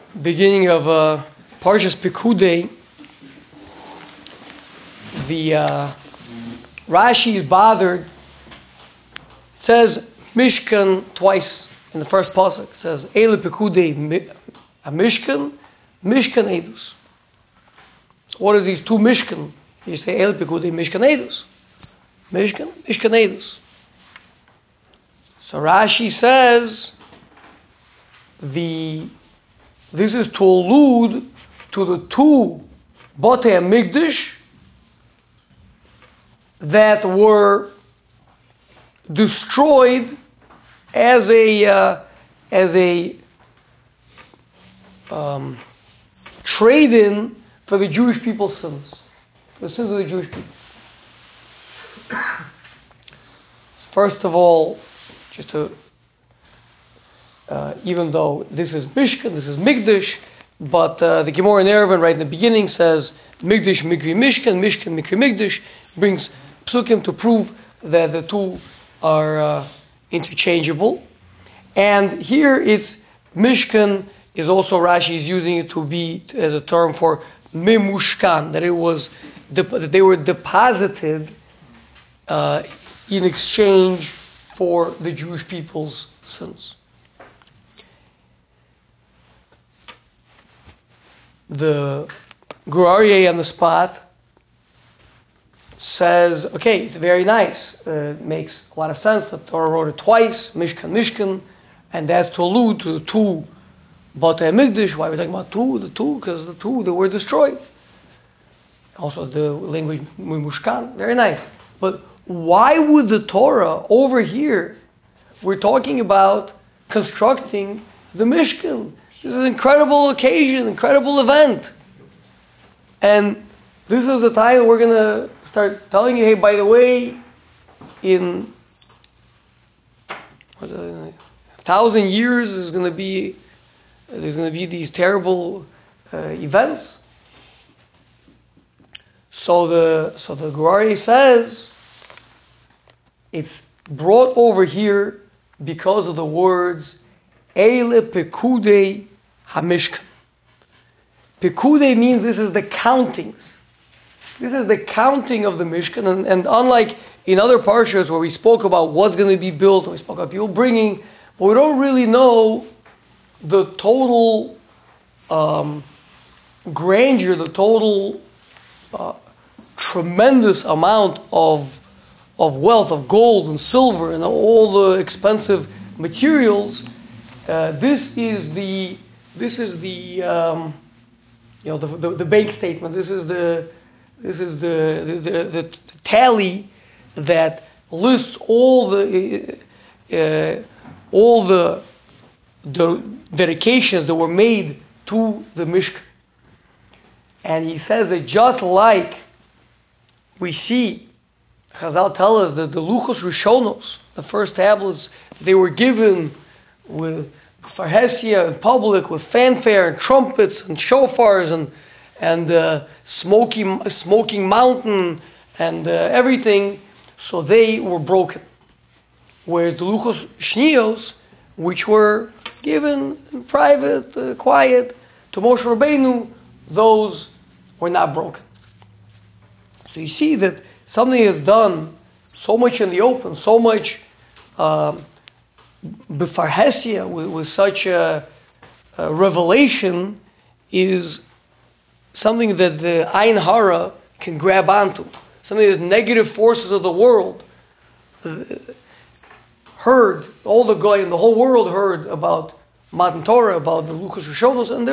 beginning of Parshas Pekudei, the Rashi is bothered. It says Mishkan twice in the first pasuk. It says Ele Pekudei a Mishkan, Mishkan Edus. So what are these two Mishkan? You say Ele Pekudei Mishkan Edus. Mishkan Edus. So Rashi says this is to allude to the two Botei HaMikdash that were destroyed as a trade-in for the Jewish people's sins, for the sins of the Jewish people. First of all, just to even though this is Mishkan, this is Mikdash, but the Gemara in Eruvin right in the beginning says Mikdash Mikri Mishkan, Mishkan Mikri Mikdash, brings psukim to prove that the two are interchangeable. And here it's Mishkan is also Rashi is using it to be as a term for Memushkan, that it was that they were deposited in exchange for the Jewish people's sins. The Gur Aryeh on the spot says, okay, it's very nice. It makes a lot of sense that Torah wrote it twice, Mishkan, and that's to allude to the two Botei HaMikdash. Why are we talking about two? The two, because the two that were destroyed. Also the language Mushkan, very nice. But why would the Torah over here, we're talking about constructing the Mishkan? This is an incredible occasion, incredible event. And this is the time we're going to start telling you, hey, by the way, in 1,000 years there's going to be these terrible events. So the Gur Aryeh says it's brought over here because of the words Ele Pekudei HaMishkan. Pekudei means this is the countings. This is the counting of the Mishkan, and unlike in other parshas where we spoke about what's going to be built, we spoke about people bringing, but we don't really know the total grandeur, the total tremendous amount of wealth, of gold and silver and all the expensive materials. This is the bank statement. This is the tally that lists all the dedications that were made to the Mishkan. And he says that just like we see, Chazal tell us that the Luchos Rishonos, the first tablets, they were given with farhesia in public, with fanfare and trumpets and shofars and smoking mountain and everything, so they were broken. Whereas the Luchos Shnios, which were given in private, quiet, to Moshe Rabbeinu, those were not broken. So you see that something is done so much in the open, so much befarhesia, with such a revelation, is something that the Ayin Hara can grab onto. Something that negative forces of the world heard, all the goy in the whole world heard about Matan Torah, about the Luchos Rishonos, and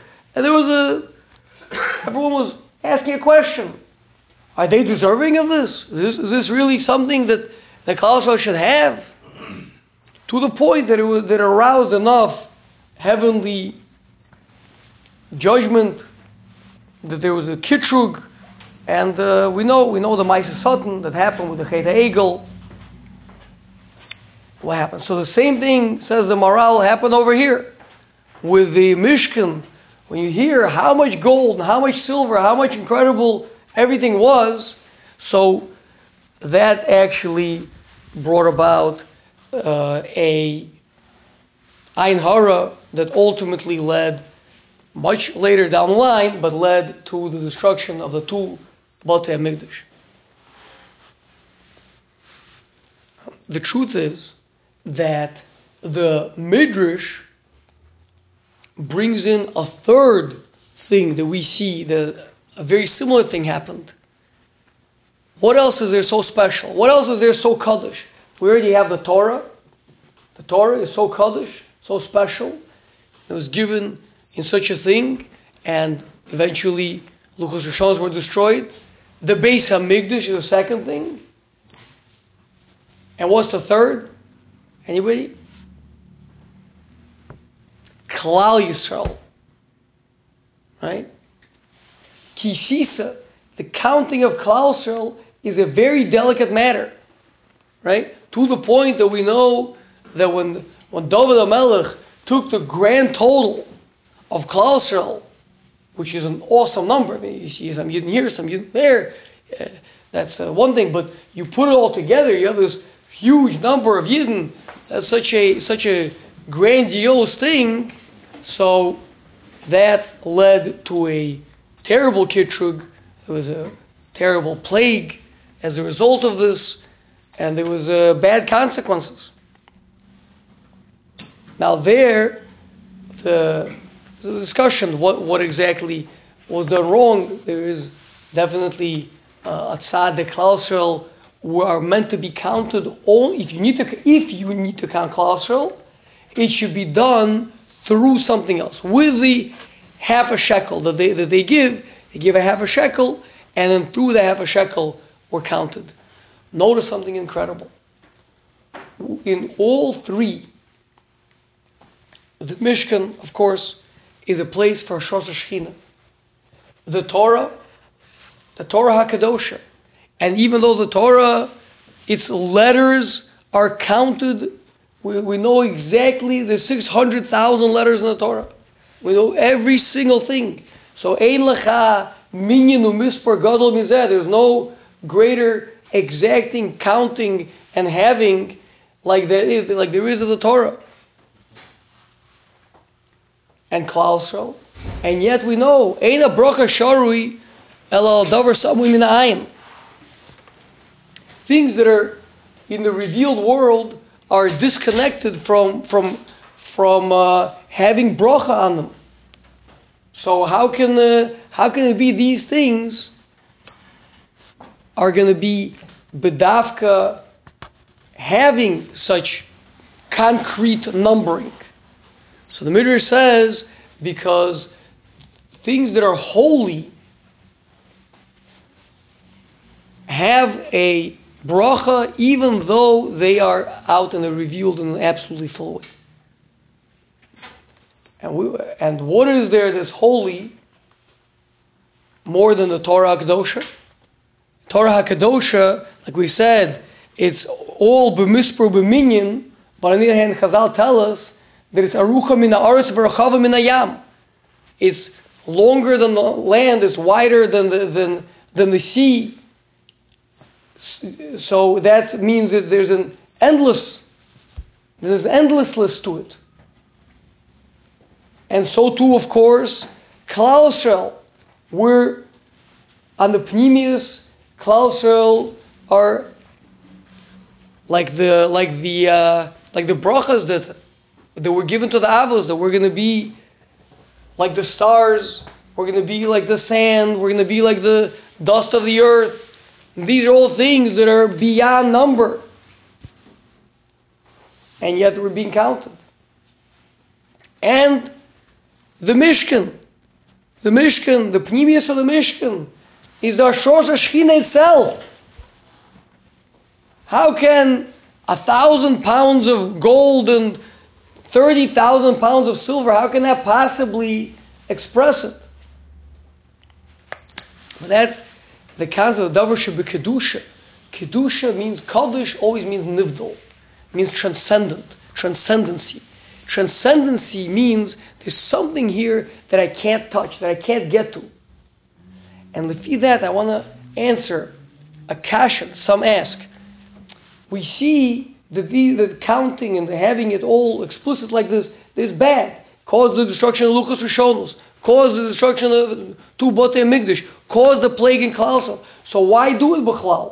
everyone was asking a question. Are they deserving of this? Is this really something that the Klal Yisrael should have? To the point that that aroused enough heavenly judgment, that there was a kitrug, and we know the Ma'aseh Satan that happened with the Chet HaEgel. What happened? So the same thing, says the Maharal, happened over here with the Mishkan. When you hear how much gold and how much silver, how much incredible everything was, so that actually brought about a Ayin Hara that ultimately led much later down the line, but led to the destruction of the two Batei HaMikdash. The truth is that the Midrash brings in a third thing that we see, that a very similar thing happened. What else is there so special? What else is there so Kaddish? We already have the Torah. The Torah is so Kaddish, so special. It was given in such a thing, and eventually Luchos Rishonos were destroyed. The Beis HaMikdash is the second thing. And what's the third? Anybody? Klal Yisrael. Right? Kisisa, the counting of Klal Yisrael, is a very delicate matter. Right? To the point that we know that when David HaMelech took the grand total of Klal Yisrael, which is an awesome number. I mean, you see some Yidden here, some Yidden there. That's one thing, but you put it all together, you have this huge number of Yidden. That's such a grandiose thing. So that led to a terrible kitrug. There was a terrible plague as a result of this, and there was bad consequences. Now there, the discussion, what exactly was done wrong. There is definitely a tzad that Klal Yisrael are meant to be counted only if you need to count Klal Yisrael, it should be done through something else. With the half a shekel that they give a half a shekel, and then through the half a shekel were counted. Notice something incredible. In all three, the Mishkan, of course, is a place for Shos HaShechina. The Torah HaKadosha. And even though the Torah, its letters are counted, we know exactly the 600,000 letters in the Torah. We know every single thing. So, Ein Lecha Minyan U'Mispar Gadol Mizeh. There's no greater exacting counting and having like there is in the Torah. And Klal Yisrael. And yet we know, Eina Brocha Sharui Ela Davar Samui Min Ha'ayim. Things that are in the revealed world are disconnected from having brocha on them. So how can it be these things are going to be bedavka having such concrete numbering? So the Midrash says, because things that are holy have a bracha even though they are out and they're revealed in an absolutely full way. And what is there that's holy more than the Torah HaKadosha? Torah HaKadosha, like we said, it's all b'mispur b'minyan, but on the other hand, Chazal tell us that it's arucha min ha'aretz v'rachava min hayam. It's longer than the land, it's wider than the sea. So that means that there's an endlessness to it. And so too, of course, Klal Yisrael, we're on the Pnimius. Klal Yisrael are like the brachas that were given to the Avos, that we're going to be like the stars, we're going to be like the sand, we're going to be like the dust of the earth. And these are all things that are beyond number. And yet we're being counted. And the Mishkan, the Pnimius of the Mishkan, is the Shos HaShechina itself. How can 1,000 pounds of gold and 30,000 pounds of silver, how can that possibly express it? But that's the concept of Davar Shebekadusha. Kedusha means, Kaddish always means nivdal, means transcendent, transcendency. Transcendency means there's something here that I can't touch, that I can't get to. And with that, I want to answer a question some ask. We see that the counting and the having it all explicit like this is bad. Causes the destruction of Luchos Rishonos. caused the destruction of two Batei Mikdash, caused the plague in Klal Yisrael. So why do it b'chlal?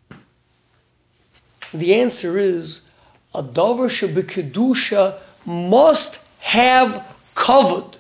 The answer is, a davar shebekedusha must have kavod.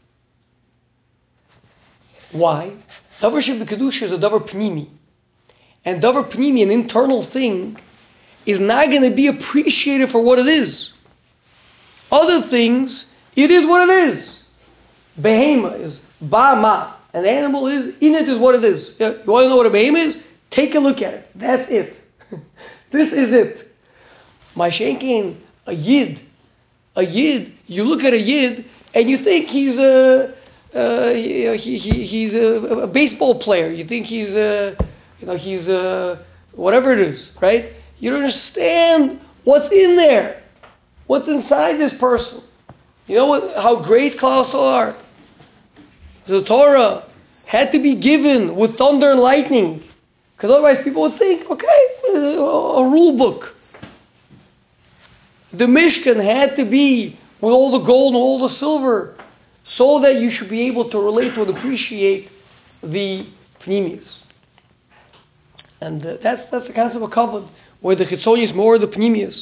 Why? Davar shebekedusha is a davar pnimi. And davar pnimi, an internal thing, is not going to be appreciated for what it is. Other things, it is what it is. Behema is ba'ma. An animal is, in it is what it is. You want to know what a behema is? Take a look at it. That's it. This is it. Mashenkin, a yid, you look at a yid and you think he's a baseball player. You think he's whatever it is, right? You don't understand what's in there, what's inside this person. You know how great Klal Yisrael are. The Torah had to be given with thunder and lightning, because otherwise people would think, okay, a rule book. The Mishkan had to be with all the gold and all the silver, so that you should be able to relate to and appreciate the Pnimius. And that's the concept of Kavod, where the Chitzoni is more the Pnimius.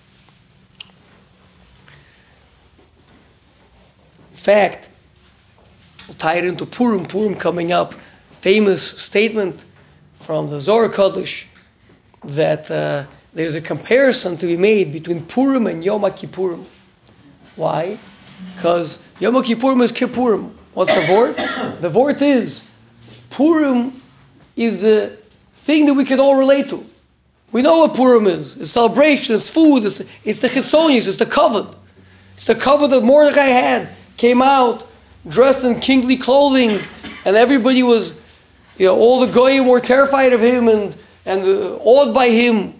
In fact, we'll tie it into Purim. Purim coming up, famous statement from the Zohar Kodesh that there's a comparison to be made between Purim and Yom Kippurim. Why? Because Yom Kippurim is Kippurim. What's the vort? The vort is Purim is the thing that we can all relate to. We know what Purim is. It's celebration, it's food, it's the chitzonius, it's the kavod. It's the kavod that Mordechai had. Came out dressed in kingly clothing, and everybody was, all the goyim were terrified of him and awed by him.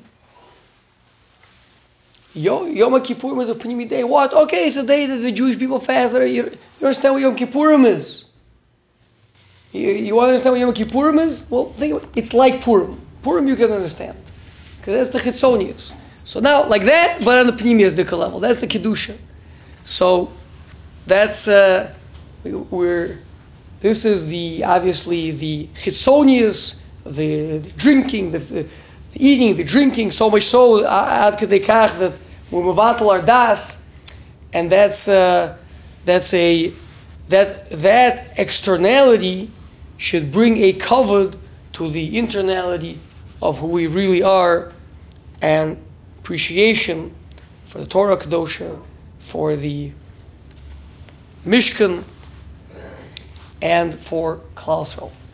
Yom Kippurim is a Pnimi day. What? Okay, it's a day that the Jewish people fast. You understand what Yom Kippurim is? You want to understand what Yom Kippurim is? Well, think about it. It's like Purim. Purim you can understand, because that's the Chitzonius. So now, like that, but on the Pnimius Dika level. That's the Kedusha. So, that's, this is obviously the Chitzonius, the drinking, the eating, the drinking, so much so, ad kedei kach, that we're mevatel our das, and that externality should bring a kavod to the internality of who we really are, and appreciation for the Torah Kedosha, for the Mishkan, and for Klal Yisrael.